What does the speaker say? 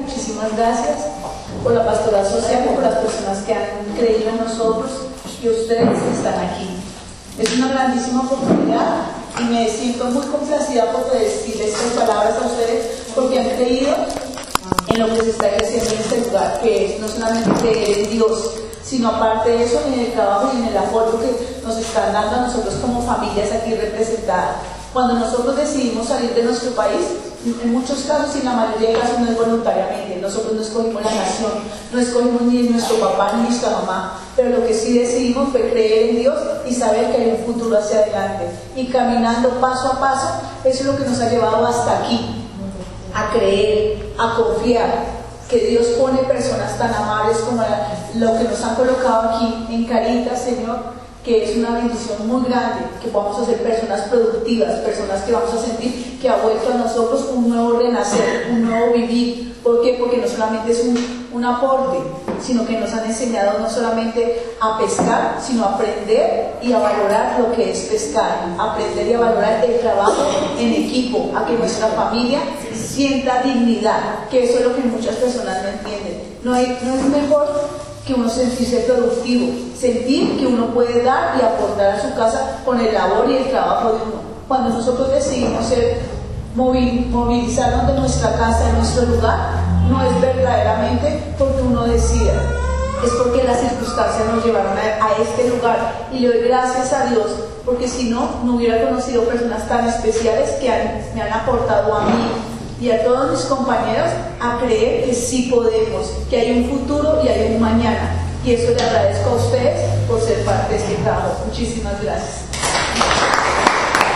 muchísimas gracias por la pastoral social y por las personas que han creído en nosotros y ustedes que están aquí. Es una grandísima oportunidad y me siento muy complacida por decirles estas palabras a ustedes porque han creído en lo que se está ejerciendo en este lugar, que es no solamente creer en Dios, sino aparte de eso, en el trabajo y en el apoyo que nos están dando a nosotros como familias aquí representadas. Cuando nosotros decidimos salir de nuestro país, en muchos casos y en la mayoría de casos no es voluntariamente, nosotros no escogimos la nación, no escogimos ni nuestro papá ni nuestra mamá, pero lo que sí decidimos fue creer en Dios y saber que hay un futuro hacia adelante. Y caminando paso a paso, eso es lo que nos ha llevado hasta aquí, a creer, a confiar, que Dios pone personas tan amables como lo que nos han colocado aquí en Caritas, Señor, que es una bendición muy grande, que vamos a ser personas productivas, personas que vamos a sentir que ha vuelto a nosotros un nuevo renacer, un nuevo vivir. ¿Por qué? Porque no solamente es un aporte, sino que nos han enseñado no solamente a pescar, sino a aprender y a valorar lo que es pescar, aprender y a valorar el trabajo en equipo, a que nuestra familia sienta dignidad, que eso es lo que muchas personas no entienden. No es mejor que uno sentirse productivo, sentir que uno puede dar y aportar a su casa con el labor y el trabajo de uno. Cuando nosotros decidimos movilizarnos de nuestra casa, de nuestro lugar, no es verdaderamente porque uno decida, es porque las circunstancias nos llevaron a este lugar. Y le doy gracias a Dios, porque si no, no hubiera conocido personas tan especiales que me han aportado a mí y a todos mis compañeros a creer que sí podemos, que hay un futuro y hay un mañana. Y eso le agradezco a ustedes por ser parte de este trabajo. Muchísimas gracias.